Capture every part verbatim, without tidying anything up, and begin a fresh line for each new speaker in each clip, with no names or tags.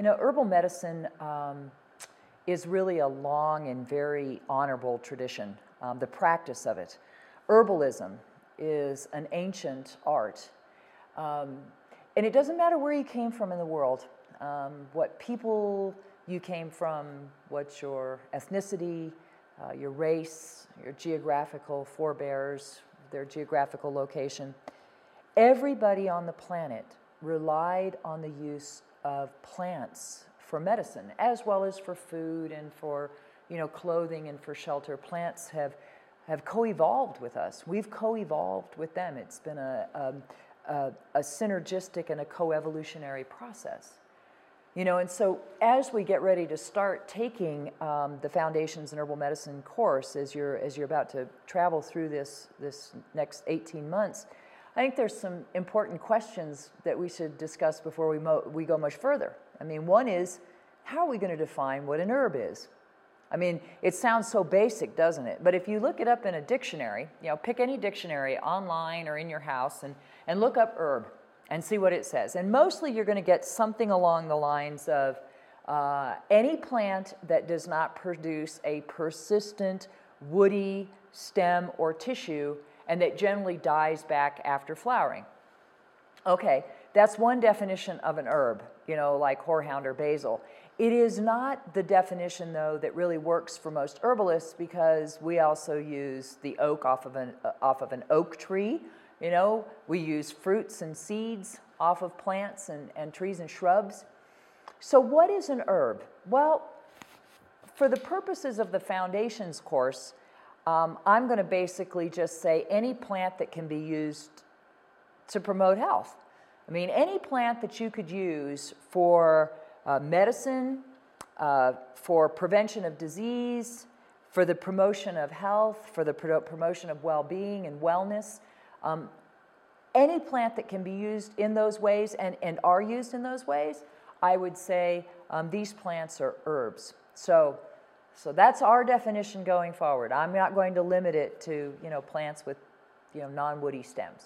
You know, herbal medicine um, is really a long and very honorable tradition, um, the practice of it. Herbalism is an ancient art. Um, and it doesn't matter where you came from in the world, um, what people you came from, what's your ethnicity, uh, your race, your geographical forebears, their geographical location. Everybody on the planet relied on the use of plants for medicine, as well as for food and for, you know, clothing and for shelter. Plants have have co-evolved with us. We've co-evolved with them. It's been a, a, a, a synergistic and a co-evolutionary process. You know, and so as we get ready to start taking um, the Foundations in Herbal Medicine course, as you're as you're about to travel through this this next eighteen months, I think there's some important questions that we should discuss before we mo- we go much further. I mean, one is, how are we going to define what an herb is? I mean, it sounds so basic, doesn't it? But if you look it up in a dictionary, you know, pick any dictionary online or in your house and, and look up herb and see what it says. And mostly you're going to get something along the lines of uh, any plant that does not produce a persistent woody stem or tissue and that generally dies back after flowering. Okay, that's one definition of an herb, you know, like horehound or basil. It is not the definition, though, that really works for most herbalists, because we also use the oak off of an, uh, off of an oak tree. You know, we use fruits and seeds off of plants and, and trees and shrubs. So what is an herb? Well, for the purposes of the Foundations course, um, I'm going to basically just say any plant that can be used to promote health. I mean, any plant that you could use for uh, medicine, uh, for prevention of disease, for the promotion of health, for the pro- promotion of well-being and wellness. Um, any plant that can be used in those ways and, and are used in those ways, I would say um, these plants are herbs. So, so that's our definition going forward. I'm not going to limit it to, you know, plants with, you know, non-woody stems.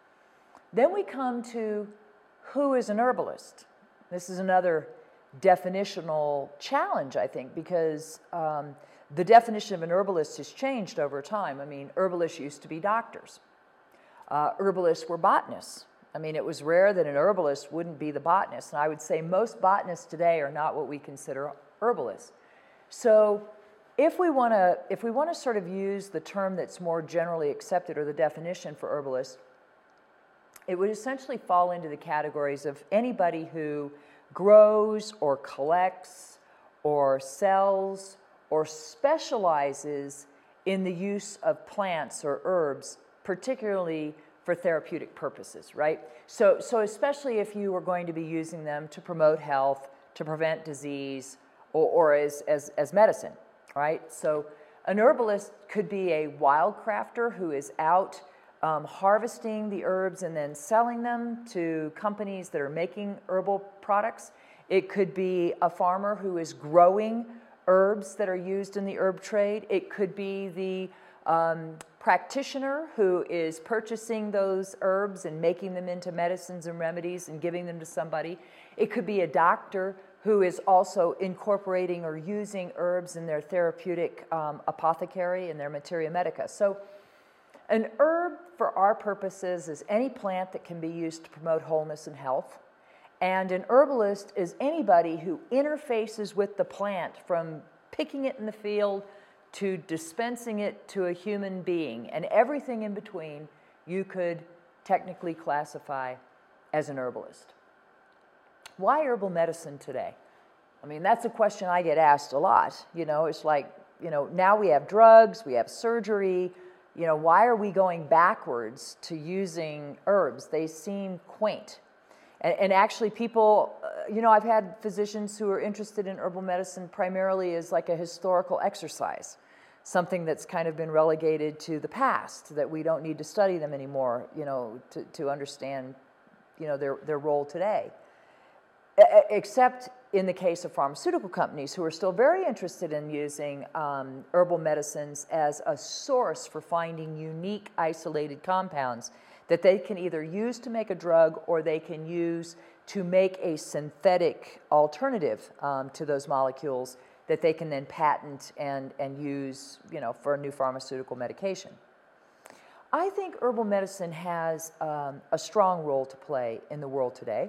Then we come to who is an herbalist. This is another definitional challenge, I think, because um, the definition of an herbalist has changed over time. I mean, herbalists used to be doctors. Uh, herbalists were botanists. I mean, it was rare that an herbalist wouldn't be the botanist, and I would say most botanists today are not what we consider herbalists. So if we want to if we want to sort of use the term that's more generally accepted, or the definition for herbalist, it would essentially fall into the categories of anybody who grows or collects or sells or specializes in the use of plants or herbs, particularly for therapeutic purposes, right? So, so especially if you were going to be using them to promote health, to prevent disease, or, or as, as, as medicine, right? So an herbalist could be a wildcrafter who is out Um, harvesting the herbs and then selling them to companies that are making herbal products. It could be a farmer who is growing herbs that are used in the herb trade. It could be the um, practitioner who is purchasing those herbs and making them into medicines and remedies and giving them to somebody. It could be a doctor who is also incorporating or using herbs in their therapeutic um, apothecary and their materia medica. So an herb, for our purposes, is any plant that can be used to promote wholeness and health. And an herbalist is anybody who interfaces with the plant, from picking it in the field to dispensing it to a human being. And everything in between you could technically classify as an herbalist. Why herbal medicine today? I mean, that's a question I get asked a lot. You know, it's like, you know, now we have drugs, we have surgery. You know, why are we going backwards to using herbs? They seem quaint. And, and actually people, uh, you know, I've had physicians who are interested in herbal medicine primarily as like a historical exercise, something that's kind of been relegated to the past, that we don't need to study them anymore, you know, to, to understand, you know, their, their role today. Except in the case of pharmaceutical companies who are still very interested in using um, herbal medicines as a source for finding unique isolated compounds that they can either use to make a drug or they can use to make a synthetic alternative um, to those molecules that they can then patent and, and use, you know, for a new pharmaceutical medication. I think herbal medicine has um, a strong role to play in the world today.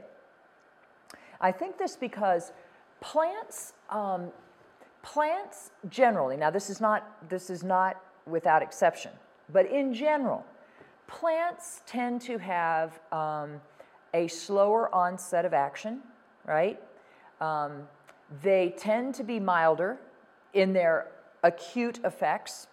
I think this because plants, um, plants generally, now this is not, this is not without exception, but in general, plants tend to have um, a slower onset of action, right? Um, they tend to be milder in their acute effects.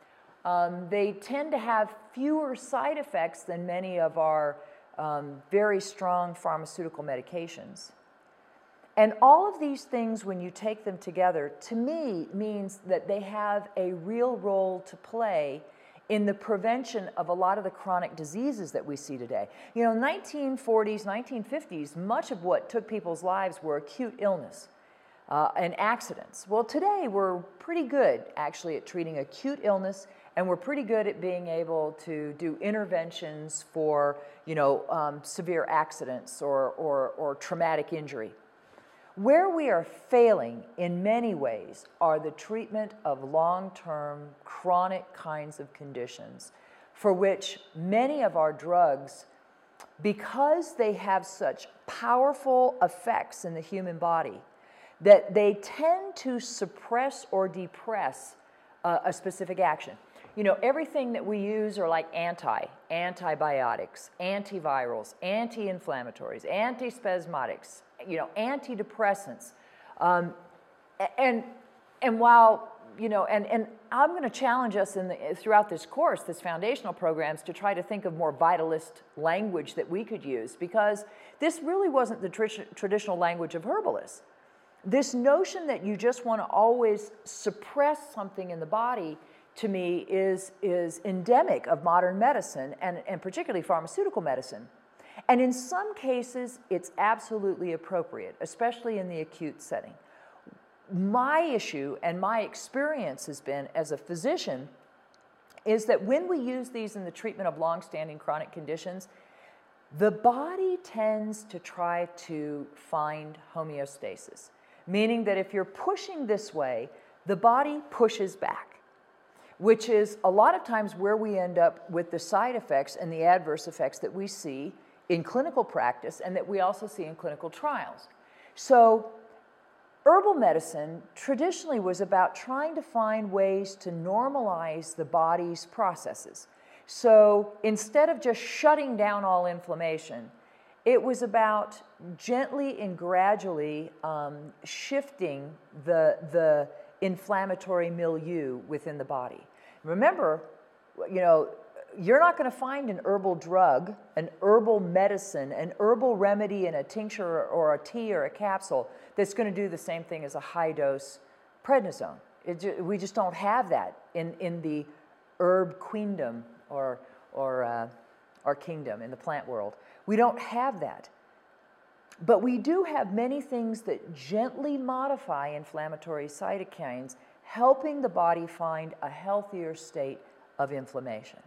Um, they tend to have fewer side effects than many of our um, very strong pharmaceutical medications. And all of these things, when you take them together, to me means that they have a real role to play in the prevention of a lot of the chronic diseases that we see today. You know, nineteen forties, nineteen fifties, much of what took people's lives were acute illness uh, and accidents. Well, today we're pretty good, actually, at treating acute illness, and we're pretty good at being able to do interventions for, you know, um, severe accidents or, or, or traumatic injury. Where we are failing in many ways are the treatment of long-term chronic kinds of conditions for which many of our drugs, because they have such powerful effects in the human body, that they tend to suppress or depress uh, a specific action. You know, everything that we use are like anti, antibiotics, antivirals, anti-inflammatories, antispasmodics, you know, antidepressants. Um, and, and while, you know, and, and I'm going to challenge us in the, throughout this course, this foundational programs, to try to think of more vitalist language that we could use, because this really wasn't the tr traditional language of herbalists. This notion that you just want to always suppress something in the body, to me, is, is endemic of modern medicine, and, and particularly pharmaceutical medicine. And in some cases, it's absolutely appropriate, especially in the acute setting. My issue and my experience has been, as a physician, is that when we use these in the treatment of long-standing chronic conditions, the body tends to try to find homeostasis, meaning that if you're pushing this way, the body pushes back, which is a lot of times where we end up with the side effects and the adverse effects that we see in clinical practice and that we also see in clinical trials. So herbal medicine traditionally was about trying to find ways to normalize the body's processes. So instead of just shutting down all inflammation, it was about gently and gradually um, shifting the, the inflammatory milieu within the body. Remember, you know, you're not going to find an herbal drug, an herbal medicine, an herbal remedy in a tincture or a tea or a capsule that's going to do the same thing as a high-dose prednisone. It ju we just don't have that in, in the herb queendom or, or, uh, or kingdom in the plant world. We don't have that. But we do have many things that gently modify inflammatory cytokines, helping the body find a healthier state of inflammation.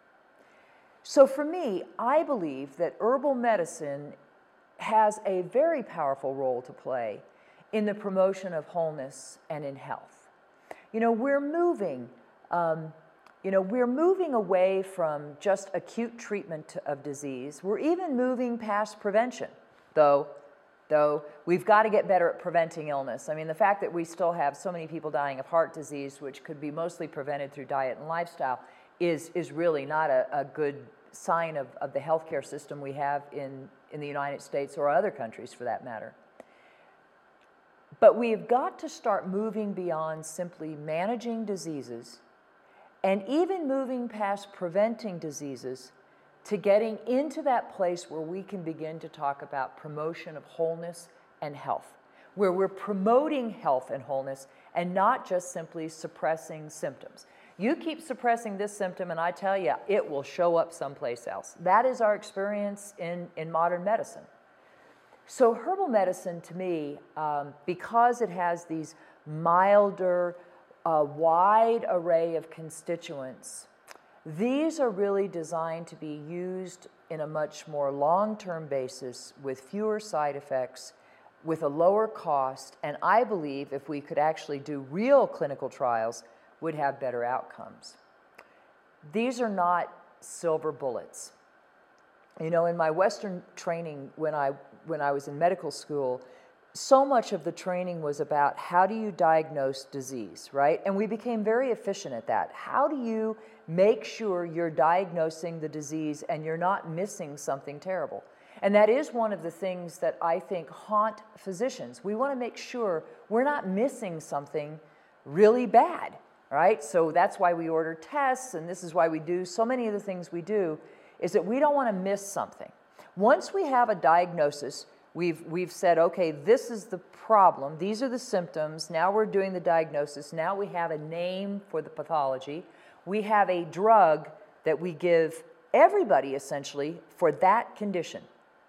So for me, I believe that herbal medicine has a very powerful role to play in the promotion of wholeness and in health. You know, we're moving, um, you know, we're moving away from just acute treatment of disease. We're even moving past prevention, though, though we've got to get better at preventing illness. I mean, the fact that we still have so many people dying of heart disease, which could be mostly prevented through diet and lifestyle, is, is really not a, a good sign of, of the healthcare system we have in, in the United States or other countries for that matter. But we've got to start moving beyond simply managing diseases and even moving past preventing diseases to getting into that place where we can begin to talk about promotion of wholeness and health, where we're promoting health and wholeness and not just simply suppressing symptoms. You keep suppressing this symptom and I tell you, it will show up someplace else. That is our experience in, in modern medicine. So herbal medicine to me, um, because it has these milder, uh, wide array of constituents, these are really designed to be used in a much more long-term basis with fewer side effects, with a lower cost, and I believe if we could actually do real clinical trials, would have better outcomes. These are not silver bullets. You know, in my Western training when I, when I was in medical school, so much of the training was about how do you diagnose disease, right? And we became very efficient at that. How do you make sure you're diagnosing the disease and you're not missing something terrible? And that is one of the things that I think haunt physicians. We want to make sure we're not missing something really bad, right? So that's why we order tests, and this is why we do so many of the things we do, is that we don't want to miss something. Once we have a diagnosis, we've, we've said, okay, this is the problem, these are the symptoms, now we're doing the diagnosis, now we have a name for the pathology, we have a drug that we give everybody essentially for that condition.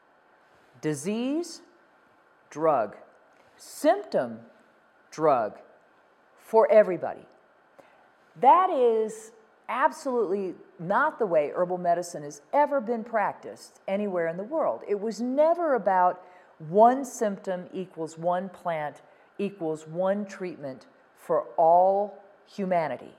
Disease, drug. Symptom, drug. For everybody. That is absolutely not the way herbal medicine has ever been practiced anywhere in the world. It was never about one symptom equals one plant equals one treatment for all humanity.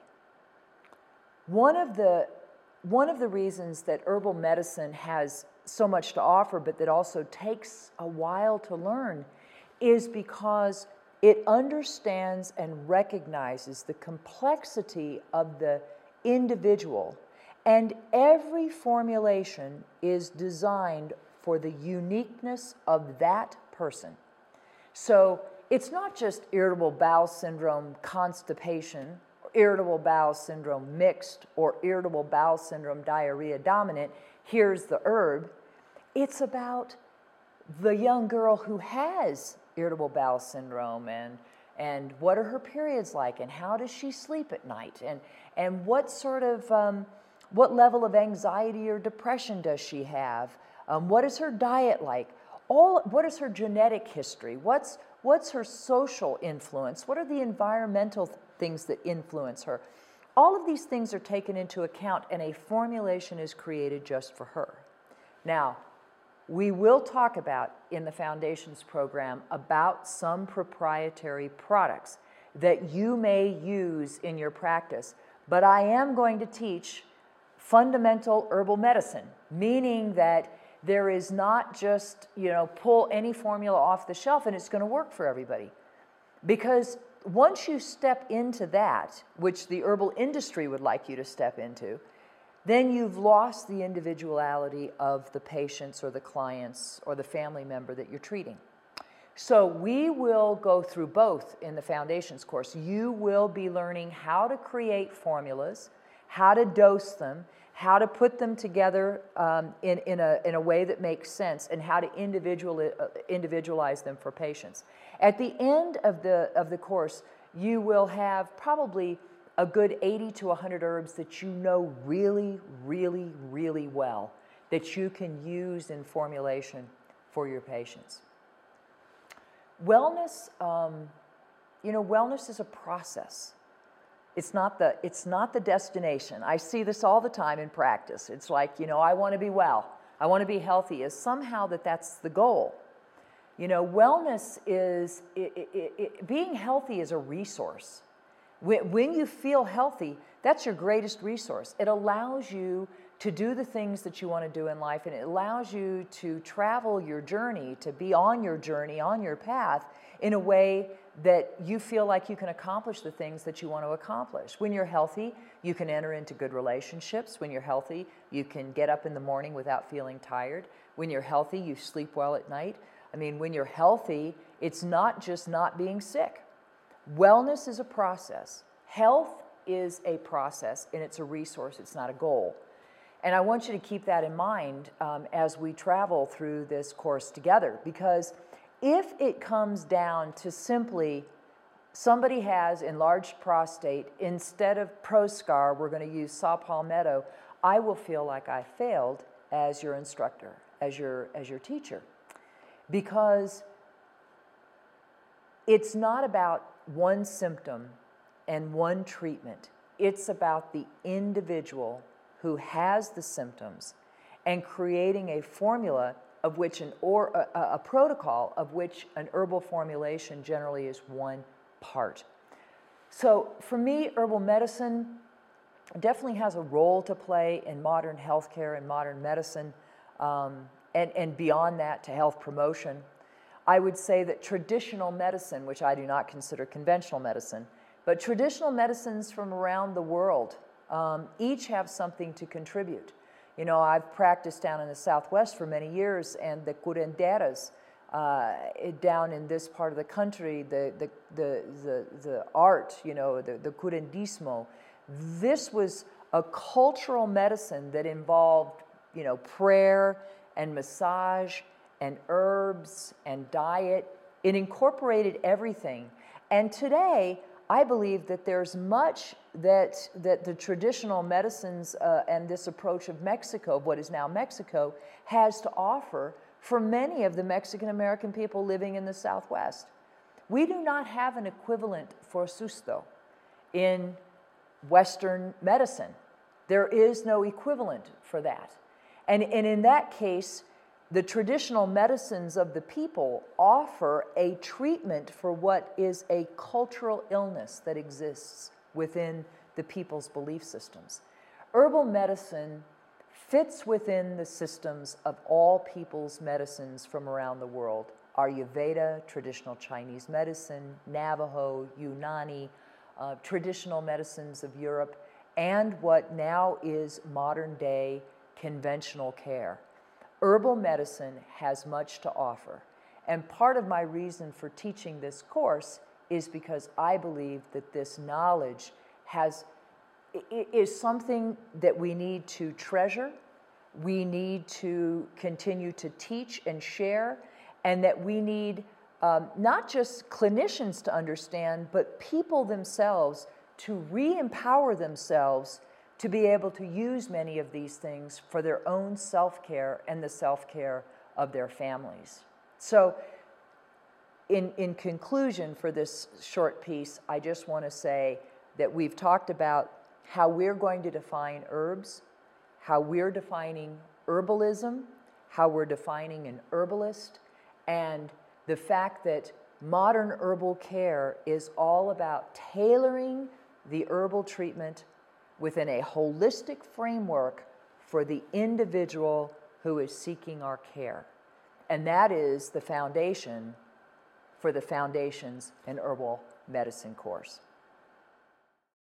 One of the, one of the reasons that herbal medicine has so much to offer, but that also takes a while to learn, is because it understands and recognizes the complexity of the individual, and every formulation is designed for the uniqueness of that person. So it's not just irritable bowel syndrome constipation, irritable bowel syndrome mixed, or irritable bowel syndrome diarrhea dominant. Here's the herb. It's about the young girl who has irritable bowel syndrome, and and what are her periods like, and how does she sleep at night, and and what sort of um, what level of anxiety or depression does she have? Um, what is her diet like? All what is her genetic history? What's what's her social influence? What are the environmental th- things that influence her? All of these things are taken into account, and a formulation is created just for her. Now, we will talk about in the Foundations program about some proprietary products that you may use in your practice, but I am going to teach fundamental herbal medicine, meaning that there is not just, you know, pull any formula off the shelf and it's going to work for everybody. Because once you step into that, which the herbal industry would like you to step into, then you've lost the individuality of the patients or the clients or the family member that you're treating. So we will go through both in the Foundations course. You will be learning how to create formulas, how to dose them, how to put them together um, in, in, a, in a way that makes sense, and how to individual, uh, individualize them for patients. At the end of the, of the course, you will have probably a good eighty to one hundred herbs that you know really, really, really well, that you can use in formulation for your patients. Wellness, um, you know, wellness is a process. It's not the, it's not the destination. I see this all the time in practice. It's like, you know, I want to be well. I want to be healthy. Is somehow that that's the goal. You know, wellness is, it, it, it, being healthy is a resource. When, when you feel healthy, that's your greatest resource. It allows you to do the things that you want to do in life, and it allows you to travel your journey, to be on your journey, on your path, in a way that you feel like you can accomplish the things that you want to accomplish. When you're healthy, you can enter into good relationships. When you're healthy, you can get up in the morning without feeling tired. When you're healthy, you sleep well at night. I mean, when you're healthy, it's not just not being sick. Wellness is a process. Health is a process, and it's a resource. It's not a goal. And I want you to keep that in mind um, as we travel through this course together, because if it comes down to simply somebody has enlarged prostate, instead of Proscar, we're going to use saw palmetto, I will feel like I failed as your instructor, as your, as your teacher. because it's not about one symptom and one treatment. It's about the individual who has the symptoms and creating a formula of which an or a, a protocol of which an herbal formulation generally is one part. So for me, herbal medicine definitely has a role to play in modern healthcare and modern medicine, um, and, and beyond that to health promotion. I would say that traditional medicine, which I do not consider conventional medicine, but traditional medicines from around the world, um, each have something to contribute. You know, I've practiced down in the Southwest for many years, and the curanderas uh, down in this part of the country, the, the, the, the, the art, you know, the, the curandismo, this was a cultural medicine that involved, you know, prayer and massage and herbs and diet. It incorporated everything. And today, I believe that there's much that, that the traditional medicines uh, and this approach of Mexico, of what is now Mexico, has to offer for many of the Mexican-American people living in the Southwest. We do not have an equivalent for susto in Western medicine. There is no equivalent for that. And, and in that case, the traditional medicines of the people offer a treatment for what is a cultural illness that exists within the people's belief systems. Herbal medicine fits within the systems of all people's medicines from around the world. Ayurveda, traditional Chinese medicine, Navajo, Unani, uh, traditional medicines of Europe, and what now is modern day conventional care. Herbal medicine has much to offer. And part of my reason for teaching this course is because I believe that this knowledge has, is something that we need to treasure, we need to continue to teach and share, and that we need um, not just clinicians to understand, but people themselves to re-empower themselves to be able to use many of these things for their own self-care and the self-care of their families. So in, in conclusion for this short piece, I just want to say that we've talked about how we're going to define herbs, how we're defining herbalism, how we're defining an herbalist, and the fact that modern herbal care is all about tailoring the herbal treatment within a holistic framework for the individual who is seeking our care. And that is the foundation for the Foundations in Herbal Medicine course.